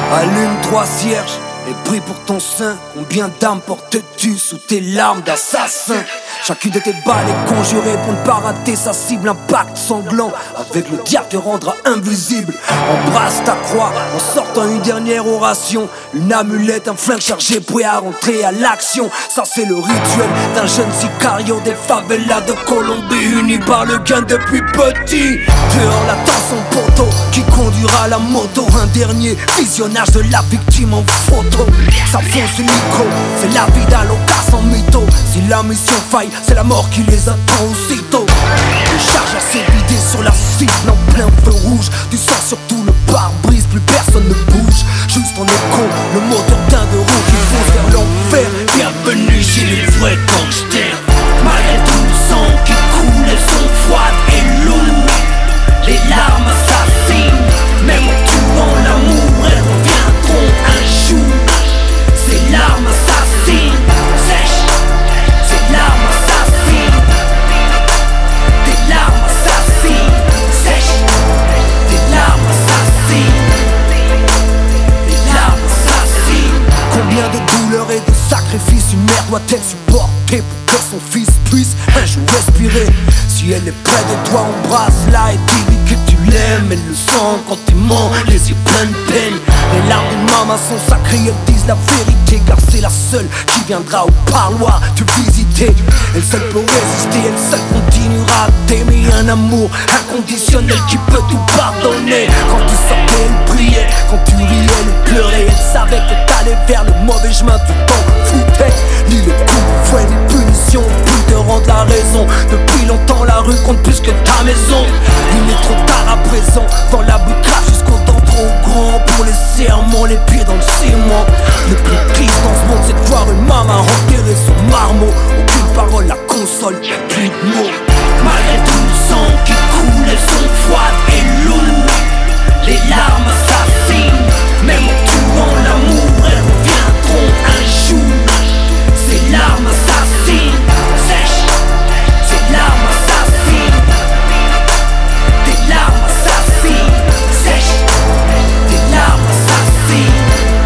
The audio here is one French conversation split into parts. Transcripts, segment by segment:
Allume 3 cierges et prie pour ton sein. Combien d'âmes portes-tu sous tes larmes d'assassin? Chacune de tes balles est conjurée pour ne pas rater sa cible. Un pacte sanglant avec le diable te rendra invisible. Embrasse ta croix en sortant une dernière oration. Une amulette, un flingue chargé prêt à rentrer à l'action. Ça c'est le rituel d'un jeune sicario des favelas de Colombie, uni par le gain depuis petit. Dehors l'attend son poteau qui conduira la moto. Un dernier visionnage de la victime en photo. Ça fonce l'icro, c'est la vida loca sans mytho. Si la mission faille, c'est la mort qui les attend aussitôt. Le chargeur s'est vidé sur la cible en plein feu rouge. Du sang sur tout le pare-brise, plus personne ne bouge. Juste en écho, le moteur d'un de roue qui fonce vers l'enfer. Bienvenue chez les vrais gangsters. Malgré tout le sang qui coule, elles sont froides et lourdes. Les larmes assassines, même en tuant l'amour, elles reviendront un jour. Ces larmes assassines, sèches. Ces larmes assassines. Des larmes assassines, sèches. Des larmes assassines. Des larmes assassines. Combien de douleurs et de sacrifices une mère doit-elle supporter pour que son fils puisse un jour respirer? Si elle est près de toi, embrasse-la et dis-lui que tu l'aimes. Elle le sent quand tu mens, les yeux pleins de peine. Les larmes d'une maman sont sacrées, elles disent la vérité, car c'est la seule qui viendra au parloir te visiter. Elle seule peut résister, elle seule continuera à t'aimer. Un amour inconditionnel qui peut tout pardonner. Quand tu sortais, elle priait, quand tu riais, elle pleurait. Elle savait que t'allais vers le mauvais chemin, tu t'en foutais. Ni les coups, fouet, ni punitions plus te rendre la raison. Depuis longtemps la rue compte plus que ta maison. Il est trop tard à présent, dans la boucave jusqu'aux dents trop grands. Pour les serments, les pieds dans le ciment. Le plus triste dans ce monde c'est de voir une maman enterrer son marmot. Aucune parole la console, plus de mots. Malgré tout le sang qui coule, elles sont froides et lourdes. Les larmes assassines, même en tuant l'amour, elles reviendront un jour. Ces larmes assassines, sèches. Ces larmes assassines. Des larmes assassines, sèches. Des larmes assassines.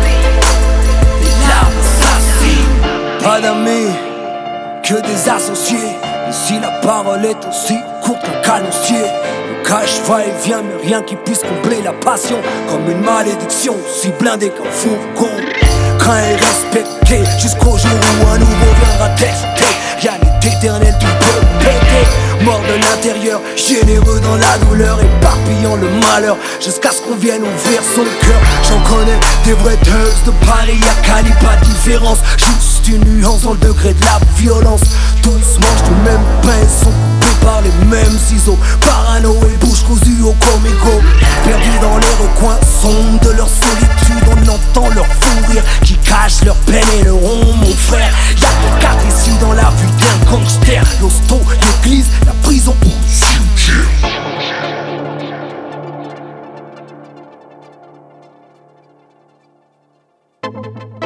Des larmes assassines. Pas d'amis, que des associés. Ici la parole est aussi courte qu'un canoncier. Le cash va et vient, mais rien qui puisse combler la passion. Comme une malédiction, si blindée qu'un fourgon. Craint et respecté jusqu'au jour où un nouveau viendra tester. Rien n'est éternel, tout peut péter. Mort de l'intérieur, généreux dans la douleur, éparpillant le malheur jusqu'à ce qu'on vienne ouvrir son cœur. J'en connais des vraies thugs de Paris à Cali, pas de différence, juste une nuance dans le degré de la violence. Tous mangent du même pain, sont coupés par les mêmes ciseaux. Parano et bouche cousue au comico. Perdus dans les recoins sombres de leur solitude, on entend leur fou rire qui cache leur peine et leur honte, mon frère. Y'a que 4 ici dans la vue d'un gangster. L'hosto, l'église, la prison ou le cimetière.